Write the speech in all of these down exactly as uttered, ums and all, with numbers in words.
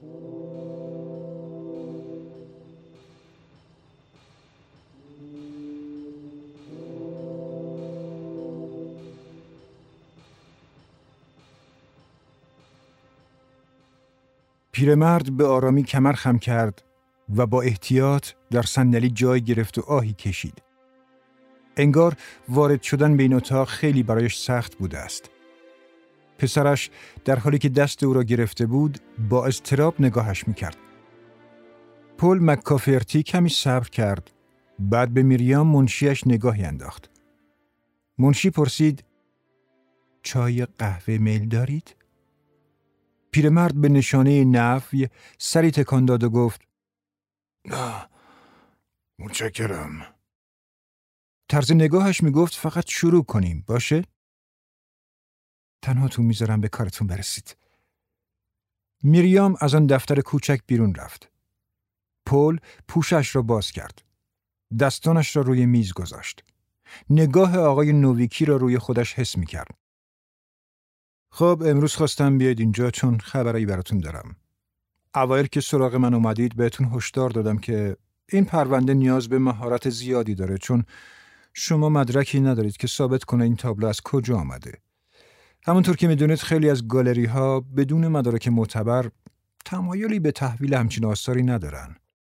پیرمرد به آرامی کمر خم کرد و با احتیاط در صندلی جای گرفت و آهی کشید. انگار وارد شدن به این اتاق خیلی برایش سخت بوده است. پسرش در حالی که دست او را گرفته بود با اضطراب نگاهش می‌کرد. پل مک‌کافرتی کمی صبر کرد. بعد به میریام منشیش نگاهی انداخت. منشی پرسید: چای قهوه میل دارید؟ پیرمرد به نشانه نفی سری تکان داد و گفت: نه، متشکرم. طرز نگاهش میگفت فقط شروع کنیم، باشه؟ تنهاتون میذارم به کارتون برسید. میریام از آن دفتر کوچک بیرون رفت. پل پوشش را باز کرد. دستانش را روی میز گذاشت. نگاه آقای نویکی را روی خودش حس میکرد. خب امروز خواستم بیاید اینجا چون خبری براتون دارم. اوایل که سراغ من اومدید بهتون هشدار دادم که این پرونده نیاز به مهارت زیادی داره، چون شما مدرکی ندارید که ثابت کنه این تابلو از کجا آمده. همونطور که میدونید خیلی از گالری ها بدون مدارک معتبر تمایلی به تحویل همچین آثاری ندارن.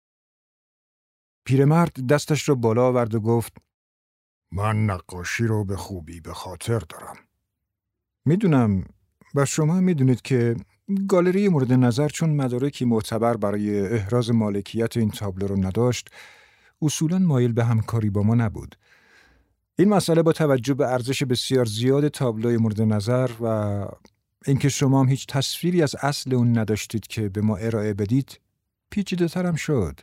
پیرمرد دستش رو بالا آورد و گفت: من نقاشی رو به خوبی به خاطر دارم. میدونم و شما میدونید که گالری مورد نظر چون مدارکی معتبر برای احراز مالکیت این تابلو رو نداشت، اصولاً مایل به همکاری با ما نبود. این مسئله با توجه به ارزش بسیار زیاد تابلوی مورد نظر و اینکه شما هم هیچ تصویری از اصل اون نداشتید که به ما ارائه بدید، پیچیده‌تر هم شد.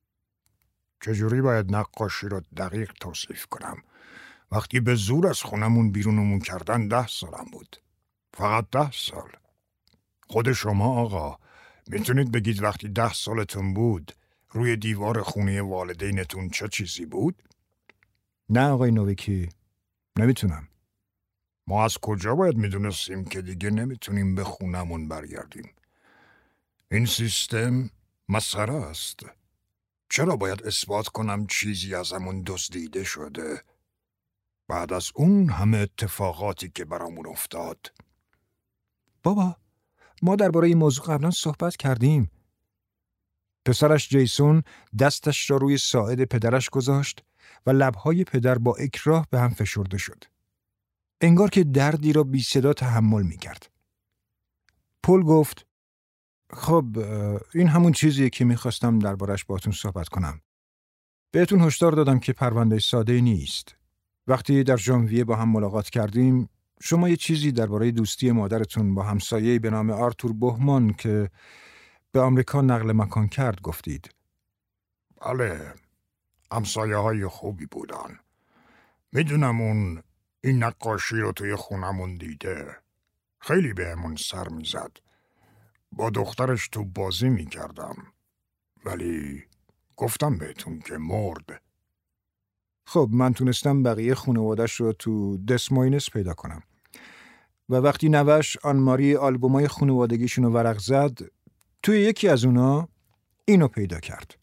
چجوری باید نقاشی رو دقیق توصیف کنم؟ وقتی به زور از خونمون بیرونمون کردن ده سالم بود. فقط ده سال. خود شما آقا میتونید بگید وقتی ده سالتون بود روی دیوار خونه والدینتون چه چیزی بود؟ نه آقای نویکی، نمیتونم. ما از کجا باید میدونستیم که دیگه نمیتونیم به خونمون برگردیم؟ این سیستم مسخره است. چرا باید اثبات کنم چیزی ازمون دزدیده شده؟ بعد از اون همه اتفاقاتی که برامون افتاد. بابا، ما درباره این موضوع قبلا صحبت کردیم. پسرش جیسون دستش را روی ساعد پدرش گذاشت و لبهای پدر با اکراه به هم فشرده شد. انگار که دردی را بی صدا تحمل می کرد. پل گفت: خب این همون چیزیه که میخواستم دربارش باهاتون صحبت کنم. بهتون هشدار دادم که پرونده ساده نیست. وقتی در ژانویه با هم ملاقات کردیم، شما یه چیزی درباره دوستی مادرتون با همسایه‌ای به نام آرتور بوهمان که به آمریکا نقل مکان کرد گفتید. بله، همسایه های خوبی بودن. میدونم اون این نقاشی رو توی خونمون دیده. خیلی بهمون سر میزد. با دخترش تو بازی میکردم. ولی گفتم بهتون که مرد. خب من تونستم بقیه خانواده‌اش رو تو دسموینس پیدا کنم. و وقتی نوش آن ماری آلبومای خانوادگیشون رو ورق زد، توی یکی از اونا اینو پیدا کرد.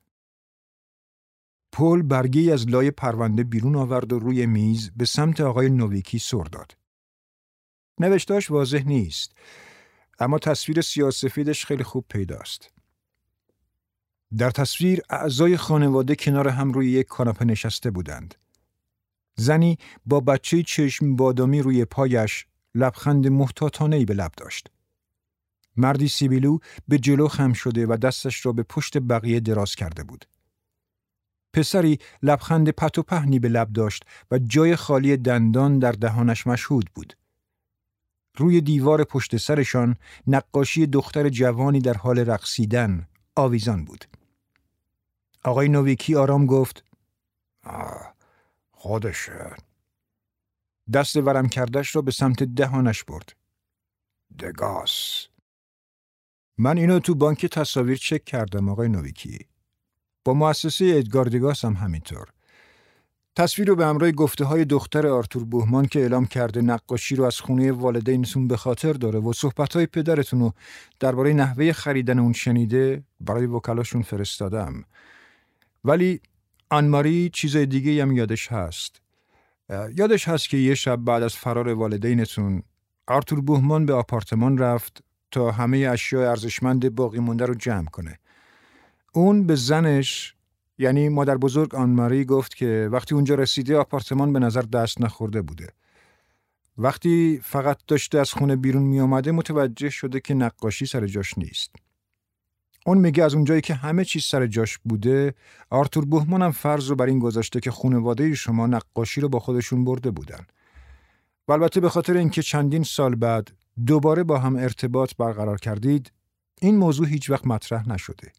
پل برگی از لای پرونده بیرون آورد و روی میز به سمت آقای نویکی سر داد. نوشتاش واضح نیست، اما تصویر سیاه‌سفیدش خیلی خوب پیداست. در تصویر اعضای خانواده کنار هم روی یک کاناپه نشسته بودند. زنی با بچه چشم بادامی روی پایش لبخند محتاطانه‌ای به لب داشت. مردی سیبیلو به جلو خم شده و دستش را به پشت بقیه دراز کرده بود. پسری لبخند پت و پهنی به لب داشت و جای خالی دندان در دهانش مشهود بود. روی دیوار پشت سرشان نقاشی دختر جوانی در حال رقصیدن آویزان بود. آقای نویکی آرام گفت: آه، خودشه. دست ورم کردش را به سمت دهانش برد. دگاس. من اینو تو بانک تصاویر چک کردم آقای نویکی. با مؤسسه ادگار دگاس هم همینطور. تصویر رو به همراه گفته‌های دختر آرتور بوهمان که اعلام کرده نقاشی رو از خونه والدینتون به خاطر داره و صحبت‌های پدرتون رو درباره نحوه خریدن اون شنیده برای وکلاشون فرستادم. ولی آنماری چیز دیگه هم یادش هست. یادش هست که یه شب بعد از فرار والدینتون آرتور بوهمان به آپارتمان رفت تا همه اشیاء ارزشمند باقی مونده رو جمع کنه. اون به زنش یعنی مادر بزرگ آنماری گفت که وقتی اونجا رسیده آپارتمان به نظر دست نخورده بوده. وقتی فقط داشته از خونه بیرون می آمده متوجه شده که نقاشی سر جاش نیست. اون میگه از اونجایی که همه چیز سر جاش بوده، آرتور بوهمان هم فرض رو بر این گذاشته که خانواده شما نقاشی رو با خودشون برده بودن. و البته به خاطر اینکه چندین سال بعد دوباره با هم ارتباط برقرار کردید، این موضوع هیچ وقت مطرح نشده.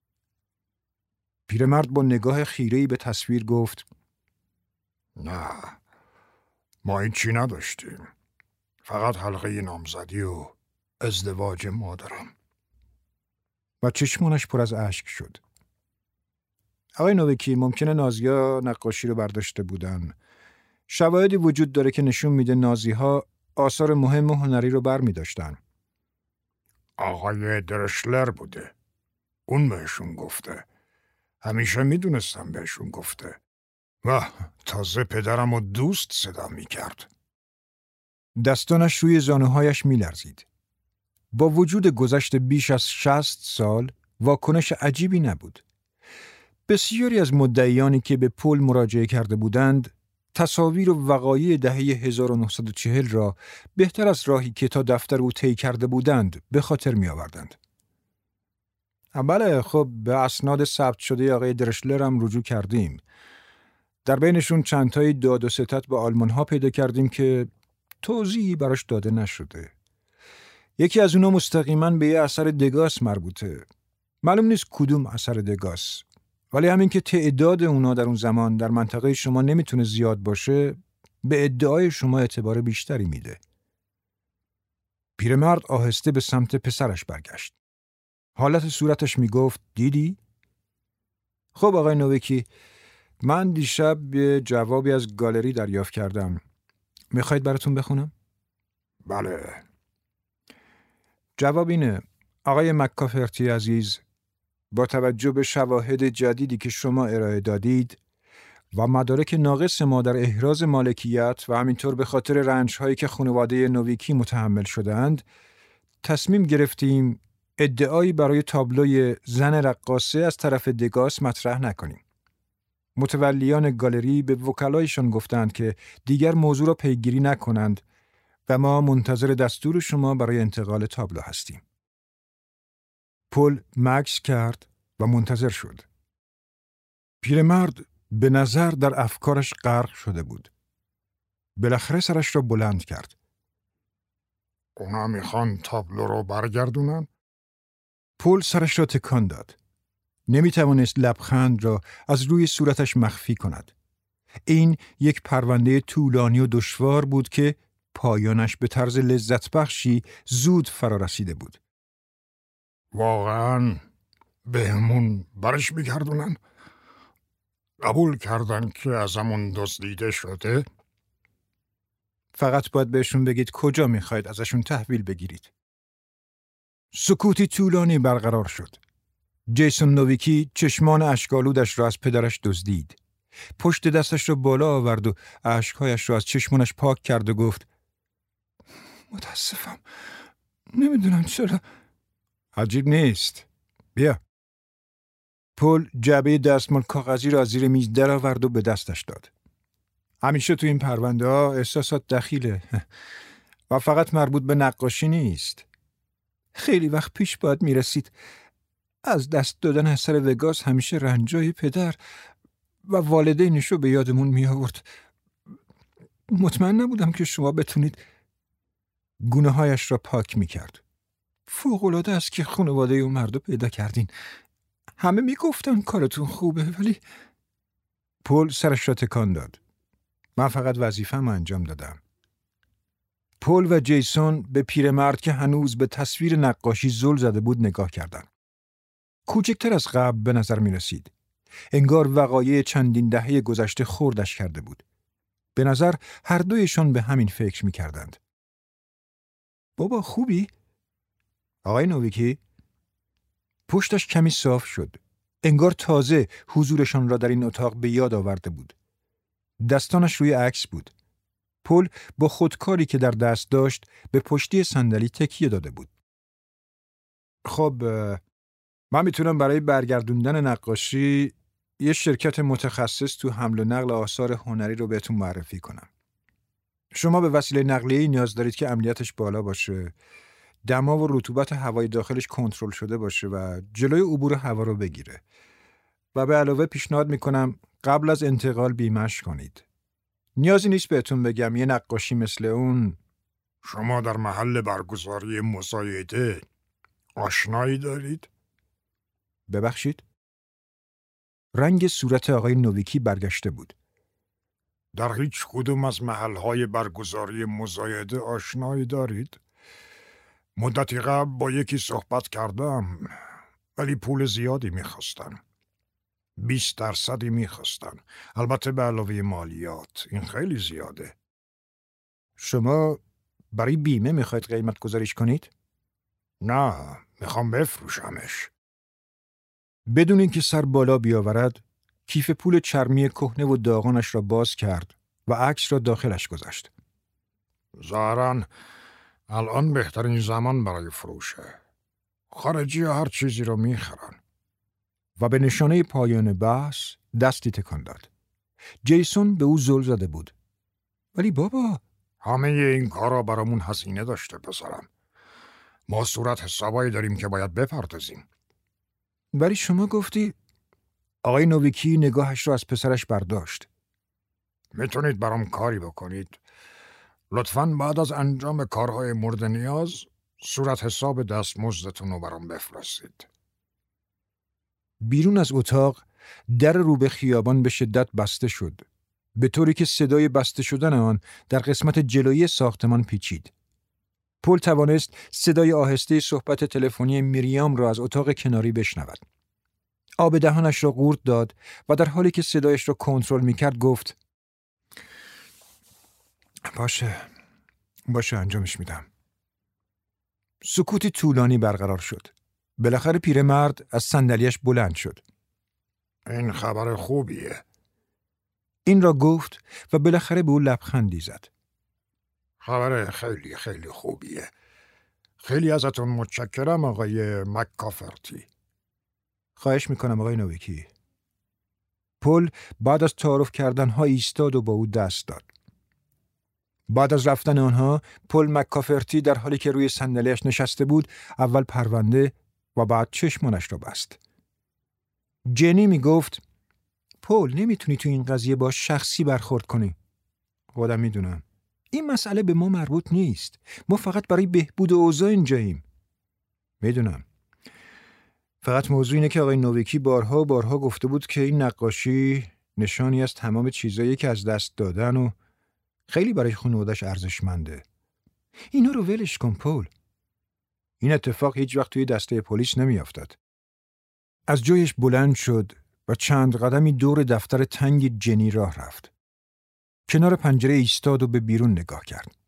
پیرمرد با نگاه خیره‌ای به تصویر گفت: نه، ما این چی نداشتیم. فقط حلقه نامزدی و ازدواج مادرم. و چشمانش پر از اشک شد. آقای نویکی، ممکنه نازی‌ها نقاشی رو برداشته بودن. شواهدی وجود داره که نشون میده نازی‌ها آثار مهم و هنری رو بر می داشتن. آقای درشلر بوده. اون بهشون گفته. همیشه میدونستم بهشون گفته. و تازه پدرم و دوست صدا میکرد. دستانش روی زانوهایش میلرزید. با وجود گذشت بیش از شصت سال واکنش عجیبی نبود. بسیاری از مدعیانی که به پل مراجعه کرده بودند تصاویر و وقایع دهه هزار و نهصد و چهل را بهتر از راهی که تا دفتر او طی کرده بودند به خاطر می آوردند. بله، خب به اسناد ثبت شده آقای درشلر هم رجوع کردیم. در بینشون چند تایی داد و ستد به آلمان ها پیدا کردیم که توضیحی براش داده نشده. یکی از اونا مستقیما به یه اثر دگاس مربوطه. معلوم نیست کدوم اثر دگاس. ولی همین که تعداد اونا در اون زمان در منطقه شما نمیتونه زیاد باشه، به ادعای شما اعتبار بیشتری میده. پیرمرد آهسته به سمت پسرش برگشت. حالت صورتش میگفت: دیدی؟ خب آقای نویکی، من دیشب یه جوابی از گالری دریافت کردم. میخواید براتون بخونم؟ بله. جواب اینه: آقای مکافرتی عزیز، با توجه به شواهد جدیدی که شما ارائه دادید و مدارک ناقص ما در احراز مالکیت و همینطور به خاطر رنج‌هایی که خانواده نویکی متحمل شدند، تصمیم گرفتیم ادعایی برای تابلوی زن رقاصه از طرف دگاس مطرح نکنیم. متولیان گالری به وکلایشان گفتند که دیگر موضوع را پیگیری نکنند و ما منتظر دستور شما برای انتقال تابلو هستیم. پل مکث کرد و منتظر شد. پیرمرد به نظر در افکارش غرق شده بود. بالاخره سرش را بلند کرد. اونا میخوان تابلو رو برگردونن؟ پل سرش را تکان داد. نمیتوانست لبخند را از روی صورتش مخفی کند. این یک پرونده طولانی و دشوار بود که پایانش به طرز لذت بخشی زود فرا رسیده بود. واقعاً بهمون برش میگردونن؟ قبول کردن که ازمون دزدیده شده؟ فقط باید بهشون بگید کجا میخواید ازشون تحویل بگیرید. سکوتی طولانی برقرار شد. جیسون نویکی چشمان اشک‌آلودش را از پدرش دزدید. پشت دستش را بالا آورد و اشک‌هایش را از چشمانش پاک کرد و گفت: متاسفم. نمیدونم چرا. عجیب نیست. بیا. پل جعبه دستمال کاغذی را از زیر میز درآورد و به دستش داد. همیشه تو این پرونده ها احساسات دخیله و فقط مربوط به نقاشی نیست. خیلی وقت پیش باید میرسید. از دست دادن اثر وگاس همیشه رنجای پدر و والدینش رو به یادمون می آورد. مطمئن نبودم که شما بتونید. گونه هایش را پاک می کرد. فوق‌العاده است که خانواده اون مردو پیدا کردین. همه می گفتن کارتون خوبه، ولی پل سرش را تکان داد. من فقط وظیفه‌مو انجام دادم. پل و جیسون به پیرمرد که هنوز به تصویر نقاشی زل زده بود نگاه کردند. کوچکتر از قبل به نظر می رسید. انگار وقایع چندین دهه گذشته خوردش کرده بود. به نظر هر دویشان به همین فکر می کردند. بابا خوبی؟ آقای نویکی؟ پشتش کمی صاف شد. انگار تازه حضورشان را در این اتاق به یاد آورده بود. دستانش روی عکس بود. پل با خودکاری که در دست داشت به پشتی صندلی تکیه داده بود. خب من میتونم برای برگردوندن نقاشی یه شرکت متخصص تو حمل و نقل آثار هنری رو بهتون معرفی کنم. شما به وسیله نقلیه‌ای نیاز دارید که امنیتش بالا باشه، دما و رطوبت هوای داخلش کنترل شده باشه و جلوی عبور هوا رو بگیره. و به علاوه پیشنهاد میکنم قبل از انتقال بیمه‌اش کنید. نیازی نیست بهتون بگم یه نقاشی مثل اون. شما در محل برگزاری مزایده آشنایی دارید؟ ببخشید؟ رنگ صورت آقای نویکی برگشته بود. در هیچ کدوم از محلهای برگزاری مزایده آشنایی دارید؟ مدتی قبل با یکی صحبت کردم ولی پول زیادی میخواستن. بیست درصدی میخواستن. البته به علاوه مالیات. این خیلی زیاده. شما برای بیمه میخواید قیمت گذاریش کنید؟ نه، میخوام بفروشمش. بدون اینکه سر بالا بیاورد، کیف پول چرمی کهنه و داغانش را باز کرد و عکس را داخلش گذاشت. ظاهراً الان بهترین زمان برای فروشه. خارجی هر چیزی رو میخرن. و به نشانه پایان بحث دستی تکان داد. جیسون به او زل زده بود. ولی بابا، همه این کارا برامون هزینه داشته پسرم. ما صورت حسابایی داریم که باید بپردازیم. ولی شما گفتی. آقای نویکی نگاهش را از پسرش برداشت. میتونید برام کاری بکنید؟ لطفاً بعد از انجام کارهای مورد نیاز صورت حساب دستمزدتون رو برام بفرستید. بیرون از اتاق در رو به خیابان به شدت بسته شد، به طوری که صدای بسته شدن آن در قسمت جلویی ساختمان پیچید. پل توانست صدای آهسته صحبت تلفنی میریام را از اتاق کناری بشنود. آب دهانش را قورت داد و در حالی که صدایش را کنترل می‌کرد گفت: باشه باشه انجامش میدم. سکوتی طولانی برقرار شد. بالاخره پیرمرد از صندلیاش بلند شد. این خبر خوبیه. این را گفت و بالاخره به او لبخندی زد. خبر خیلی خیلی خوبیه. خیلی ازتون متشکرم آقای مک‌کافرتی. خواهش میکنم آقای نویکی. پل بعد از تعارف کردنها ایستاد و با او دست داد. بعد از رفتن آنها پل مک‌کافرتی در حالی که روی صندلیاش نشسته بود اول پرونده و بعد چشمانش را بست. جنی می گفت: پل نمیتونی تو این قضیه با شخصی برخورد کنی. خودم میدونم. این مسئله به ما مربوط نیست. ما فقط برای بهبود اوضاع اینجاییم. میدونم. فقط موضوع اینه که آقای نویکی بارها و بارها گفته بود که این نقاشی نشانی از تمام چیزایی که از دست دادن و خیلی برای خانواده‌اش ارزشمنده. اینا رو ولش کن پل. این اتفاق هیچ وقت توی دسته پلیس نمیافتاد. از جایش بلند شد و چند قدمی دور دفتر تنگ جنی راه رفت. کنار پنجره ایستاد و به بیرون نگاه کرد.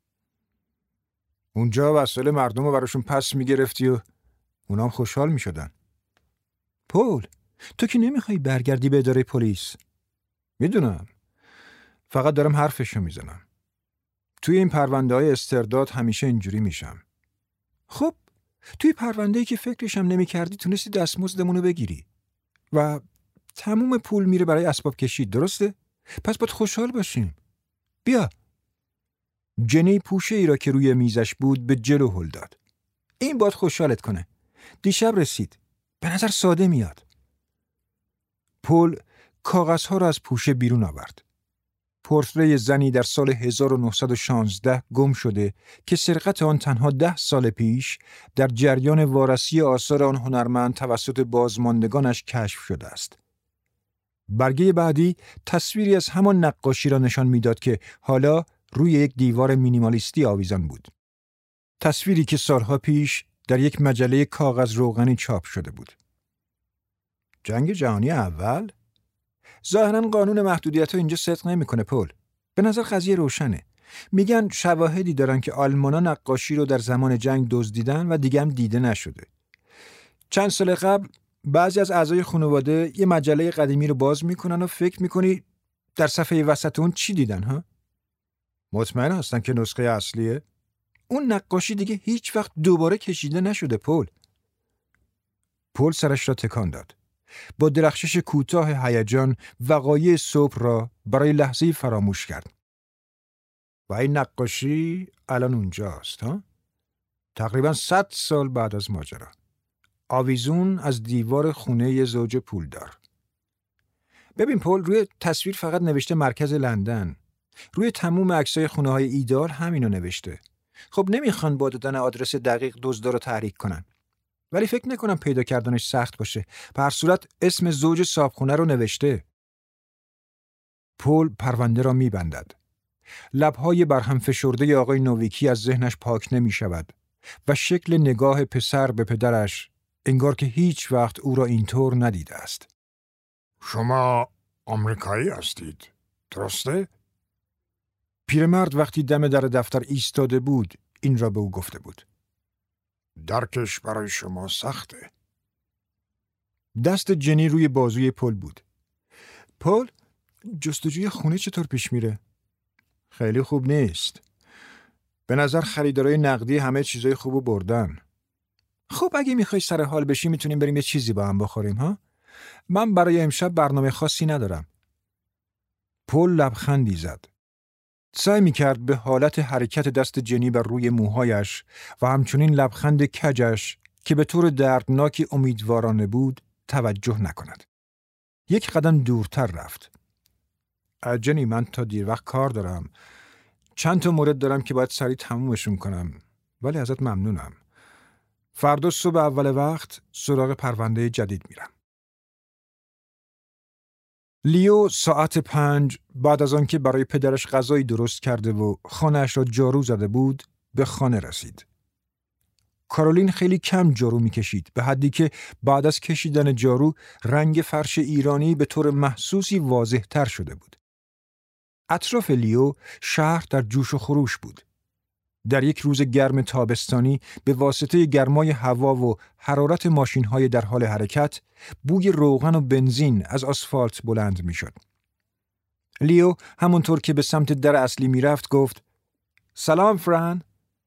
اونجا وسایل مردم رو براشون پس میگرفتی و اونام خوشحال میشدن. پل، تو که نمیخوای برگردی به اداره پلیس. میدونم. فقط دارم حرفشو میزنم. توی این پرونده های استرداد همیشه اینجوری میشم. خب، توی پرونده‌ای که فکرشم نمی‌کردی تونستی دستمزدمونو بگیری و تموم پول میره برای اسباب کشی، درسته؟ پس باید خوشحال باشیم. بیا. جنی پوشه ای را که روی میزش بود به جلو هل داد. این باید خوشحالت کنه. دیشب رسید. به نظر ساده میاد. پل کاغذها را از پوشه بیرون آورد. پورتری زنی در سال هزار و نهصد و شانزده گم شده که سرقت آن تنها ده سال پیش در جریان وارسی آثار آن هنرمند توسط بازماندگانش کشف شده است. برگه بعدی تصویری از همان نقاشی را نشان میداد که حالا روی یک دیوار مینیمالیستی آویزان بود. تصویری که سالها پیش در یک مجله کاغذ روغنی چاپ شده بود. جنگ جهانی اول؟ ظاهراً قانون محدودیت‌ها اینجا صدق نمی‌کنه پل. به نظر قضیه روشنه. میگن شواهدی دارن که آلمانا نقاشی رو در زمان جنگ دزدیدن و دیگه هم دیده نشده. چند سال قبل بعضی از اعضای خانواده یه مجله قدیمی رو باز میکنن و فکر میکنی در صفحه وسط اون چی دیدن ها؟ مطمئن هستن که نسخه اصلیه؟ اون نقاشی دیگه هیچ وقت دوباره کشیده نشده پل. پل سرش را تکان داد. با درخشش کوتاه هیجان وقایع صبح را برای لحظه‌ای فراموش کرد. و این نقاشی الان اونجاست ها؟ تقریباً صد سال بعد از ماجرا. آویزون از دیوار خونه زوج پولدار. ببین پل، روی تصویر فقط نوشته مرکز لندن. روی تموم عکسای خونه های ایدال همینو نوشته. خب نمیخوان با دادن آدرس دقیق دزدا رو تحریک کنن. ولی فکر نکنم پیدا کردنش سخت باشه. به هر صورت اسم زوج صاحبخونه رو نوشته. پل پرونده را میبندد. لبهای برهم فشرده آقای نویکی از ذهنش پاک نمی شود و شکل نگاه پسر به پدرش انگار که هیچ وقت او را اینطور ندیده است. شما آمریکایی هستید، درسته؟ پیرمرد وقتی دم در دفتر ایستاده بود این را به او گفته بود. درکش برای شما سخته. دست جنی روی بازوی پل بود. پل، جستجوی خونه چطور پیش میره؟ خیلی خوب نیست. به نظر خریدارای نقدی همه چیزای خوبو بردن. خب اگه میخوای سر حال بشی میتونیم بریم یه چیزی با هم بخوریم ها؟ من برای امشب برنامه خاصی ندارم. پل لبخندی زد. سعی میکرد به حالت حرکت دست جنی بر روی موهایش و همچنین لبخند کجش که به طور دردناکی امیدوارانه بود توجه نکند. یک قدم دورتر رفت. جنی، من تا دیر وقت کار دارم. چند تا مورد دارم که باید سریع تمومشون کنم. ولی ازت ممنونم. فردا صبح اول وقت سراغ پرونده جدید میرم. لیو ساعت پنج بعد از آنکه برای پدرش غذایی درست کرده و خانه‌اش را جارو زده بود به خانه رسید. کارولین خیلی کم جارو میکشید، به حدی که بعد از کشیدن جارو رنگ فرش ایرانی به طور محسوسی واضح تر شده بود. اطراف لیو شهر در جوش و خروش بود. در یک روز گرم تابستانی به واسطه گرمای هوا و حرارت ماشین‌های در حال حرکت، بوی روغن و بنزین از آسفالت بلند می‌شد. لیو همونطور که به سمت در اصلی می‌رفت گفت: سلام فران.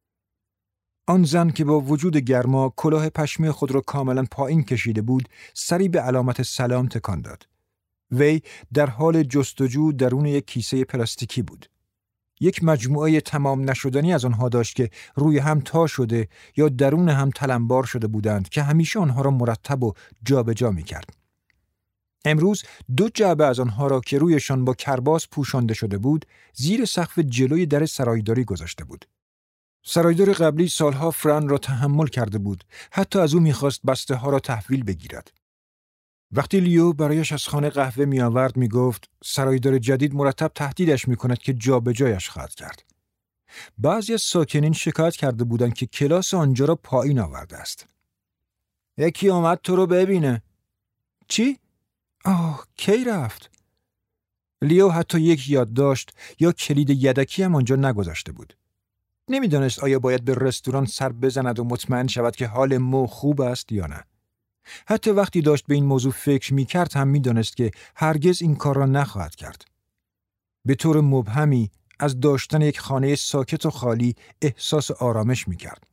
آن زن که با وجود گرما کلاه پشمی خود را کاملا پایین کشیده بود، سری به علامت سلام تکان داد. وی در حال جستجو درون یک کیسه پلاستیکی بود. یک مجموعه تمام نشدنی از آنها داشت که روی هم تا شده یا درون هم تلمبار شده بودند که همیشه آنها را مرتب و جابجا می‌کرد. امروز دو جعبه از آنها را که رویشان با کرباس پوشانده شده بود، زیر سقف جلوی در سرایداری گذاشته بود. سرایدار قبلی سالها فران را تحمل کرده بود، حتی از او می‌خواست بسته ها را تحویل بگیرد. وقتی لیو برایش از خانه قهوه می آورد می گفت سرایدار جدید مرتب تهدیدش می کند که جا به جایش خواهد کرد. بعضی از ساکنین شکایت کرده بودند که کلاس آنجا را پایین آورده است. یکی آمد تو رو ببینه. چی؟ آه، کی رفت؟ لیو حتی یک یادداشت یا کلید یدکی هم آنجا نگذاشته بود. نمیدانست آیا باید به رستوران سر بزند و مطمئن شود که حال مو خوب است یا نه. حتی وقتی داشت به این موضوع فکر می کرد هم می دانست که هرگز این کار را نخواهد کرد. به طور مبهمی از داشتن یک خانه ساکت و خالی احساس آرامش می کرد.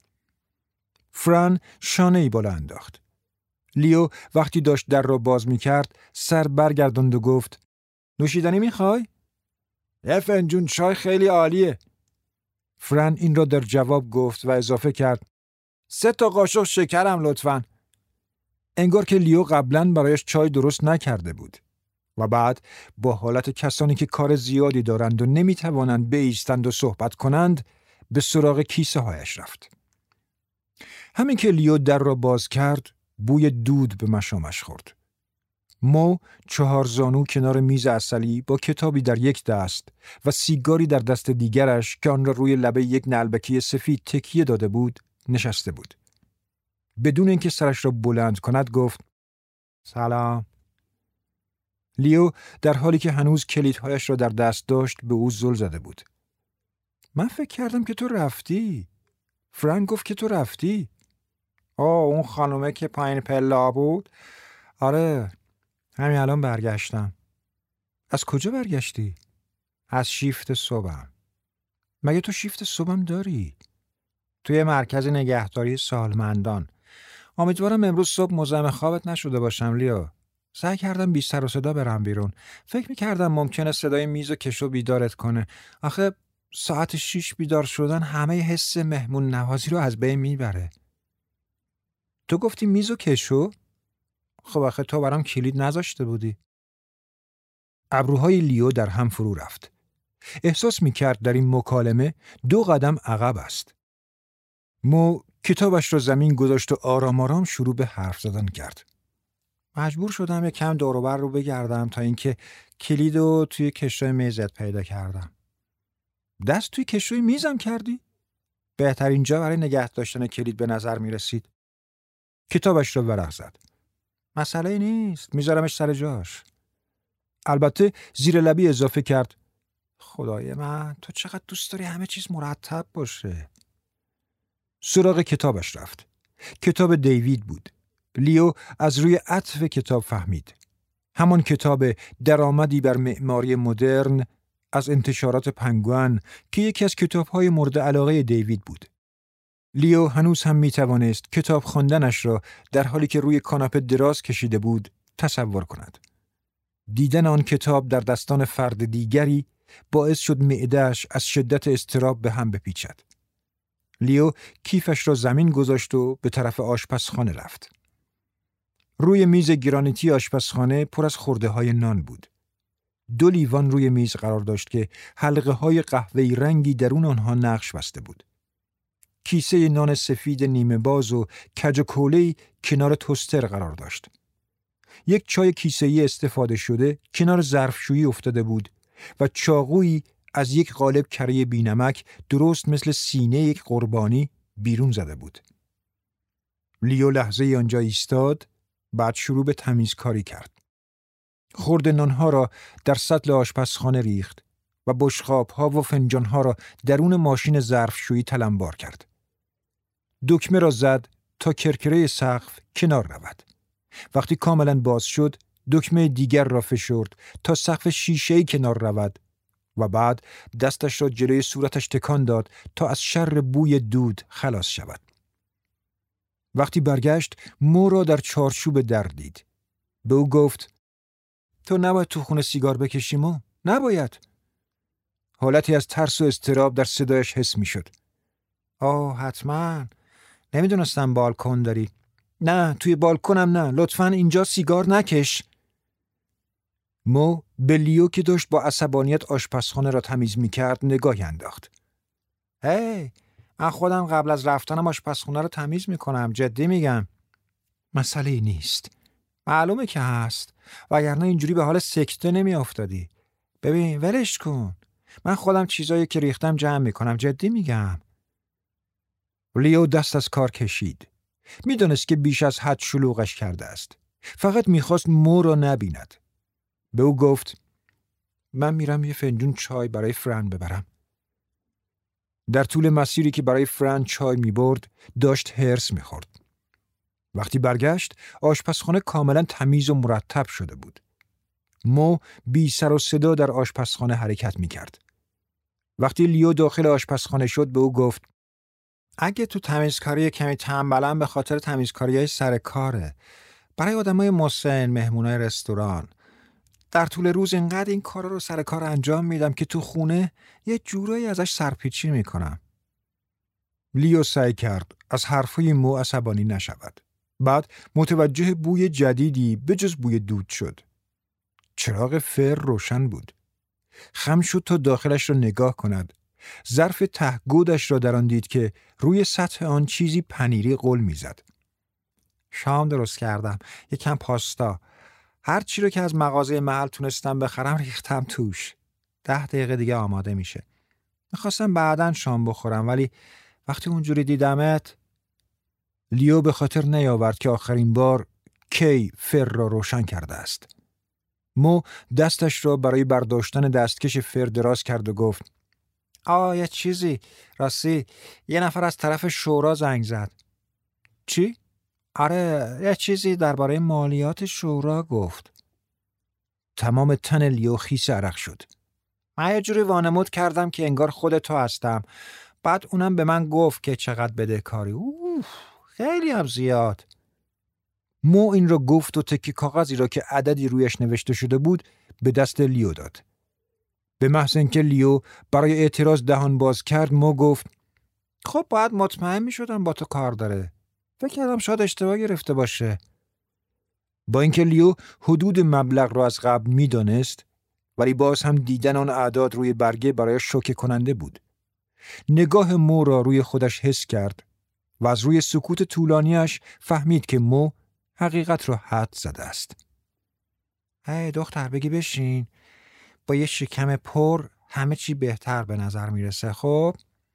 فران شانه ای بالا انداخت. لیو وقتی داشت در را باز می کرد سر برگرداند و گفت: نوشیدنی می خوای؟ یه فنجون چای خیلی عالیه. فران این را در جواب گفت و اضافه کرد: سه تا قاشق شکرم لطفاً. انگار که لیو قبلاً برایش چای درست نکرده بود و بعد با حالت کسانی که کار زیادی دارند و نمیتوانند بایستند و صحبت کنند به سراغ کیسه هایش رفت. همین که لیو در را باز کرد بوی دود به مشامش خورد. مو چهار زانو کنار میز عسلی با کتابی در یک دست و سیگاری در دست دیگرش که آن را روی لبه یک نعلبکی سفید تکیه داده بود نشسته بود. بدون اینکه سرش را بلند کند گفت: سلام. لیو در حالی که هنوز کلیدهایش را در دست داشت به او زل زده بود. من فکر کردم که تو رفتی. فرانک گفت که تو رفتی. آه اون خانومه که پایین پلا بود؟ آره همین الان برگشتم. از کجا برگشتی؟ از شیفت صبحم. مگه تو شیفت صبحم داری؟ توی مرکز نگهداری سالمندان. امیدوارم امروز صبح مزاحم خوابت نشده باشم لیو. سعی کردم بی سر و صدا برم بیرون. فکر می‌کردم ممکنه صدای میز و کشو بیدارت کنه. آخه ساعت شیش بیدار شدن همه حس مهمون نوازی رو از بین میبره. تو گفتی میز و کشو؟ خب آخه تو برام کلید نذاشته بودی. ابروهای لیو در هم فرو رفت. احساس می‌کرد در این مکالمه دو قدم عقب است. مو کتابش را زمین گذاشت و آرام آرام شروع به حرف زدن کرد. مجبور شدم یک کم دور و بر رو بگردم تا اینکه کلید رو توی کشوی میزت پیدا کردم. دست توی کشوی میزم کردی؟ بهترین جا برای نگه داشتن کلید به نظر می رسید. کتابش رو ورق زد. مسئله نیست، میذارمش سر جاش. البته زیر لبی اضافه کرد خدای من تو چقدر دوست داری همه چیز مرتب باشه. سراغ کتابش رفت. کتاب دیوید بود. لیو از روی عطف کتاب فهمید. همان کتاب درآمدی بر معماری مدرن از انتشارات پنگوئن که یکی از کتاب‌های مورد علاقه دیوید بود. لیو هنوز هم می‌توانست کتاب خواندنش را در حالی که روی کاناپه دراز کشیده بود تصور کند. دیدن آن کتاب در دستان فرد دیگری باعث شد معده‌اش از شدت اضطراب به هم بپیچد. لیو کیفش را زمین گذاشت و به طرف آشپزخانه رفت. روی میز گرانیتی آشپزخانه پر از خرده‌های نان بود. دو لیوان روی میز قرار داشت که حلقه‌های قهوه‌ای رنگی درون آنها نقش بسته بود. کیسه نان سفید نیمه باز و کج و کوله‌ای کنار توستر قرار داشت. یک چای کیسه‌ای استفاده شده کنار ظرفشویی افتاده بود و چاقویی از یک قالب کره بی‌نمک درست مثل سینه یک قربانی بیرون زده بود. لیو لحظه آنجا ایستاد، بعد شروع به تمیزکاری کرد. خرد نانها را در سطل آشپزخانه ریخت و بشقاب‌ها و فنجان‌ها را درون ماشین ظرفشویی تلمبار کرد. دکمه را زد تا کرکره سقف کنار رود. وقتی کاملا باز شد، دکمه دیگر را فشرد تا سقف شیشه‌ای کنار رود و بعد دستش را جلوی صورتش تکان داد تا از شر بوی دود خلاص شود. وقتی برگشت، مو را در چارچوب در دید. به او گفت تو نباید تو خونه سیگار بکشی مو؟ نباید. حالتی از ترس و اضطراب در صدایش حس می شد. آه حتما. نمیدونستم بالکن داری. نه توی بالکنم نه. لطفاً اینجا سیگار نکش. مو به لیو که داشت با عصبانیت آشپزخانه را تمیز می کرد نگاهی انداخت. هی من خودم قبل از رفتنم آشپزخانه رو تمیز می کنم. جدی میگم. مسئله نیست. معلومه که هست. وگرنه اینجوری به حال سکته نمی افتادی. ببین ولش کن. من خودم چیزایی که ریختم جمع می کنم. جدی میگم. لیو دست از کار کشید. میدونست که بیش از حد شلوغش کرده است. فقط میخواست مو را نبیند. به او گفت من میرم یه فنجون چای برای فران ببرم. در طول مسیری که برای فران چای میبرد داشت هرس میخورد. وقتی برگشت آشپزخانه کاملا تمیز و مرتب شده بود. مو بی سر و صدا در آشپزخانه حرکت میکرد. وقتی لیو داخل آشپزخانه شد به او گفت اگه تو تمیزکاری کمی تنبلم به خاطر تمیزکاریای سر کاره. برای آدمای مسن، مهمونای رستوران. در طول روز اینقدر این کارا رو سر کار انجام میدم که تو خونه یه جورایی ازش سرپیچی میکنم. لیو سعی کرد از حرفای مو عصبانی نشود. بعد متوجه بوی جدیدی به جز بوی دود شد. چراغ فر روشن بود. خم شد تا داخلش را نگاه کند. ظرف تهگودش را در آن دید که روی سطح آن چیزی پنیری غل میزد. شام درست کردم. یکم پاستا. هر چی رو که از مغازه محل تونستم بخرم ریختم توش. ده دقیقه دیگه آماده میشه. میخواستم بعداً شام بخورم ولی وقتی اونجوری دیدمت. لیو به خاطر نیاورد که آخرین بار کی فر را روشن کرده است. مو دستش را برای برداشتن دستکش فر دراز کرد و گفت آه یه چیزی، راستی یه نفر از طرف شورا زنگ زد. چی؟ آره یه چیزی درباره مالیات شورا گفت. تمام تن لیو خیس عرق شد. من یه جوری وانمود کردم که انگار خود تو هستم. بعد اونم به من گفت که چقدر بدهکاری. اوه خیلی هم زیاد. مو این را گفت و تکی کاغذی را که عددی رویش نوشته شده بود به دست لیو داد. به محض اینکه لیو برای اعتراض دهان باز کرد، مو گفت خب باید مطمئن می شدم با تو کار داره. فکر کردم شاید اشتباه گرفته باشه. با اینکه لیو حدود مبلغ را از قبل می دانست، ولی باز هم دیدن آن اعداد روی برگه برای شوکه کننده بود. نگاه مو را روی خودش حس کرد و از روی سکوت طولانیش فهمید که مو حقیقت را حد زده است. هی دختر بگی بشین، با یه شکم پر همه چی بهتر به نظر میرسه. خب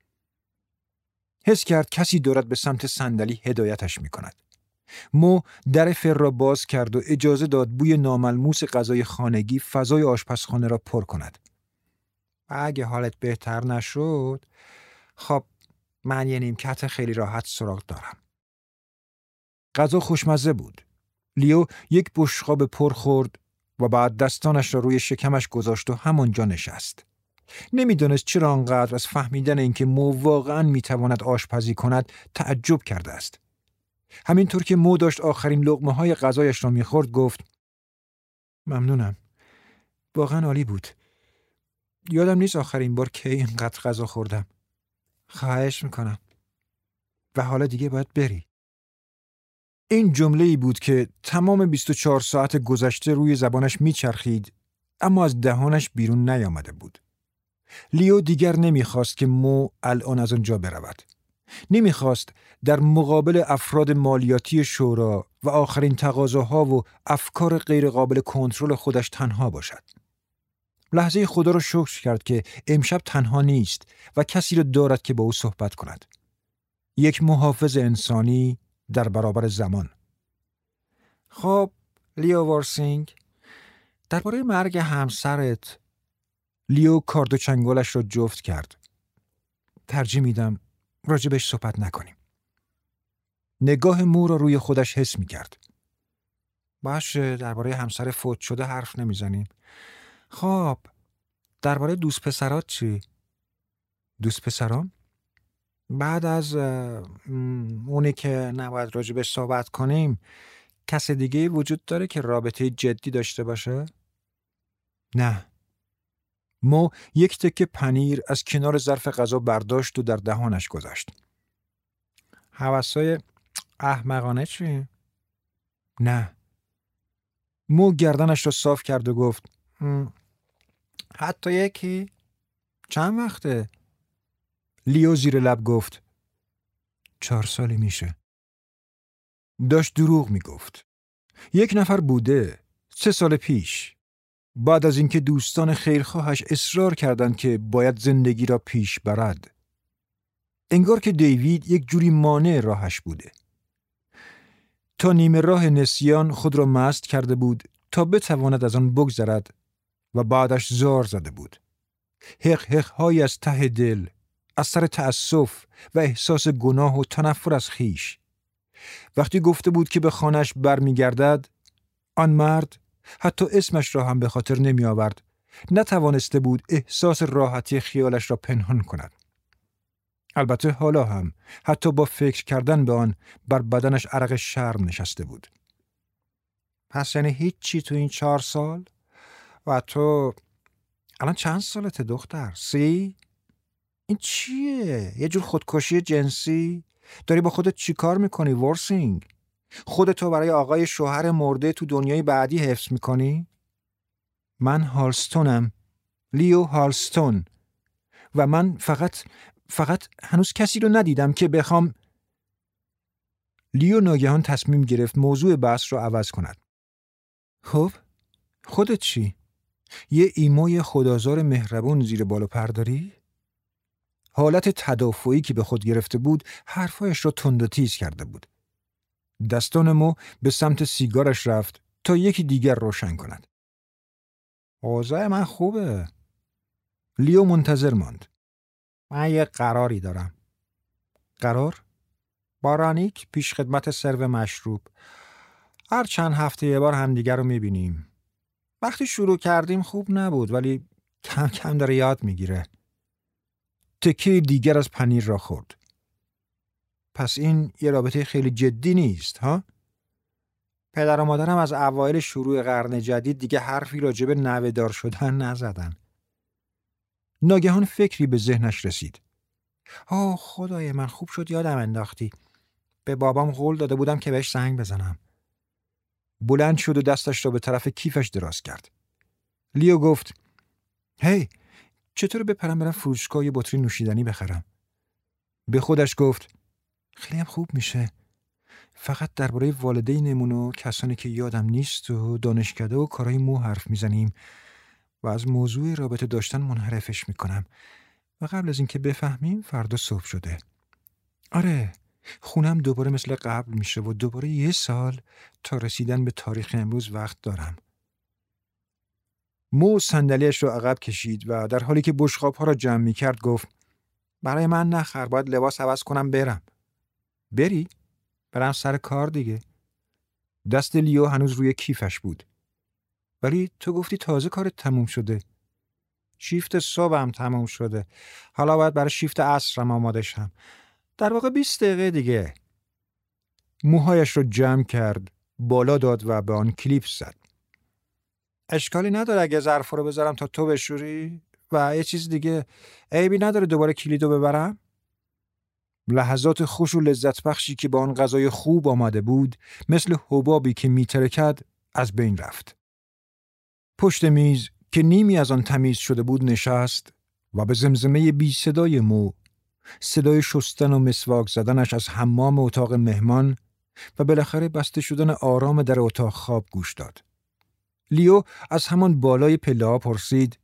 حس کرد کسی دارد به سمت صندلی هدایتش میکند. مو در فر را باز کرد و اجازه داد بوی ناملموس غذای خانگی فضای آشپزخانه را پر کند. اگه حالت بهتر نشد، خب من یه نیمکت خیلی راحت سراغ دارم. غذا خوشمزه بود. لیو یک بشقاب پر خورد و بعد دستانش را روی شکمش گذاشت و همانجا نشست. نمیدانست چرا آنقدر از فهمیدن اینکه مو واقعاً میتواند آشپزی کند تعجب کرده است. همینطور که مو داشت آخرین لقمه های غذایش را میخورد گفت ممنونم. واقعاً عالی بود. یادم نیست آخرین بار کی اینقدر غذا خوردم. خواهش میکنم. و حالا دیگه باید بری. این جمله‌ای بود که تمام بیست و چهار ساعت گذشته روی زبانش میچرخید، اما از دهانش بیرون نیامده بود. لیو دیگر نمیخواست که مو الان از آنجا برود. نمیخواست در مقابل افراد مالیاتی شورا و آخرین تقاضاها و افکار غیرقابل کنترل خودش تنها باشد. لحظه خدا را شکر کرد که امشب تنها نیست و کسی را دارد که با او صحبت کند. یک محافظ انسانی در برابر زمان. خب لیو وارسینگ، درباره مرگ همسرت. لیو کارد و چنگالش را جفت کرد. ترجیح میدم راجبش صحبت نکنیم. نگاه مو را روی خودش حس می کرد. باشه درباره همسر فوت شده حرف نمیزنیم. خب درباره دوست پسرات چی؟ دوست پسرام؟ بعد از اونی که نباید راجبش صحبت کنیم، کس دیگه وجود داره که رابطه جدی داشته باشه؟ نه. مو یک تکه پنیر از کنار ظرف غذا برداشت و در دهانش گذاشت. هوسای احمقانه چی؟ نه. مو گردنش را صاف کرد و گفت حتی یکی؟ چند وقته؟ لیو زیر لب گفت چهار سالی میشه. داشت دروغ میگفت. یک نفر بوده، سه سال پیش. بعد از اینکه دوستان خیرخواهش اصرار کردند که باید زندگی را پیش برد. انگار که دیوید یک جوری مانع راهش بوده. تا نیمه راه نسیان خود را مست کرده بود تا بتواند از آن بگذرد و بعدش زار زده بود. حق حق های از ته دل، از سر تأسف و احساس گناه و تنفر از خیش. وقتی گفته بود که به خانه‌اش برمیگردد، آن مرد حتی اسمش را هم به خاطر نمی آورد. نتوانسته بود احساس راحتی خیالش را پنهان کند. البته حالا هم حتی با فکر کردن به آن بر بدنش عرق شرم نشسته بود. پس یعنی هیچی تو این چهار سال؟ و تو الان چند سالته دختر؟ سی؟ این چیه؟ یه جور خودکشی جنسی؟ داری با خودت چی کار میکنی وارسینگ؟ خودتو برای آقای شوهر مرده تو دنیای بعدی حفظ میکنی؟ من هالستونم، لیو هالستون، و من فقط فقط هنوز کسی رو ندیدم که بخوام. لیو ناگهان تصمیم گرفت موضوع بحث رو عوض کند. خب خودت چی؟ یه ایموی خدازار مهربون زیر بال و پر داری؟ حالت تدافعی که به خود گرفته بود حرفایش را تند و تیز کرده بود. دستان مو به سمت سیگارش رفت تا یکی دیگر روشن کند. اوضاع من خوبه. لیو منتظر ماند. من یه قراری دارم. قرار؟ با رانیک پیش خدمت سرو مشروب. هر چند هفته یه بار همدیگر رو میبینیم. وقتی شروع کردیم خوب نبود ولی کم کم داره یاد میگیره. تکه دیگر از پنیر را خورد. پس این یه رابطه خیلی جدی نیست ها؟ پدر و مادرم از اوایل شروع قرن جدید دیگه حرفی راجع به نوه‌دار شدن نزدن. ناگهان فکری به ذهنش رسید. آه خدای من، خوب شد یادم انداختی. به بابام قول داده بودم که بهش زنگ بزنم. بلند شد و دستش را به طرف کیفش دراز کرد. لیو گفت هی چطور بپرم برم فروشگاه یه بطری نوشیدنی بخرم؟ به خودش گفت خیلی هم خوب میشه. فقط درباره والدینمون و کسانی که یادم نیست و دانشکده و کارهای مو حرف میزنیم و از موضوع رابطه داشتن منحرفش میکنم و قبل از اینکه بفهمیم فردا صبح شده. آره، خونم دوباره مثل قبل میشه و دوباره یه سال تا رسیدن به تاریخ امروز وقت دارم. مو صندلیاش رو عقب کشید و در حالی که بشقاب‌ها را جمع میکرد گفت برای من نخر، باید لباس عوض کنم برم. بری؟ برم سر کار دیگه. دست لیو هنوز روی کیفش بود. ولی تو گفتی تازه کارت تموم شده. شیفت صبحم تموم شده. حالا باید برای شیفت عصرم آماده شم. در واقع بیست دقیقه دیگه. موهایش رو جمع کرد، بالا داد و به آن کلیپ زد. اشکالی نداره اگه ظرفا رو بذارم تا تو بشوری؟ و یه چیز دیگه، عیبی نداره دوباره کلیدو ببرم؟ لحظات خوش و لذت بخشی که با آن غذای خوب آمده بود مثل حبابی که میترکد از بین رفت. پشت میز که نیمی از آن تمیز شده بود نشست و به زمزمه بی صدای مو، صدای شستن و مسواک زدنش از حمام اتاق مهمان و بالاخره بسته شدن آرام در اتاق خواب گوش داد. لیو از همان بالای پله‌ها پرسید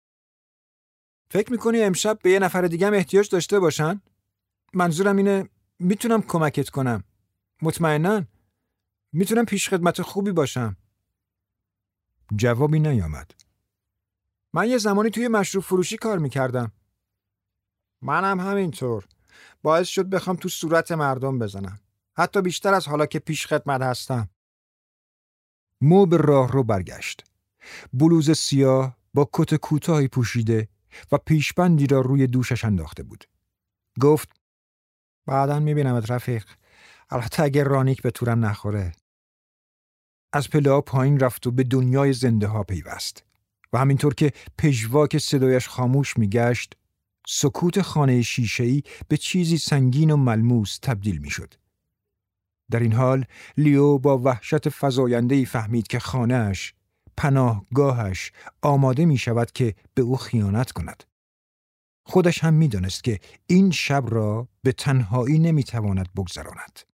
فکر میکنی امشب به یه نفر دیگه هم احتیاج داشته باشن؟ منظورم اینه میتونم کمکت کنم. مطمئناً میتونم پیش خدمت خوبی باشم. جوابی نیامد. من یه زمانی توی مشروب فروشی کار میکردم. منم همینطور. باعث شد بخوام تو صورت مردم بزنم. حتی بیشتر از حالا که پیش خدمت هستم. مو به راه رو برگشت. بلوز سیاه با کت کوتاهی پوشیده و پیشبندی را روی دوشش انداخته بود. گفت بعداً میبینمت رفیق. البته اگر رانیک به تورم نخوره. از پله‌ها پایین رفت و به دنیای زنده ها پیوست و همینطور که پژواک صدایش خاموش میگشت، سکوت خانه شیشه‌ای به چیزی سنگین و ملموس تبدیل میشد. در این حال لیو با وحشت فزاینده‌ای فهمید که خانه‌اش، پناهگاهش آماده می شود که به او خیانت کند. خودش هم می دانست که این شب را به تنهایی نمی تواند بگذراند.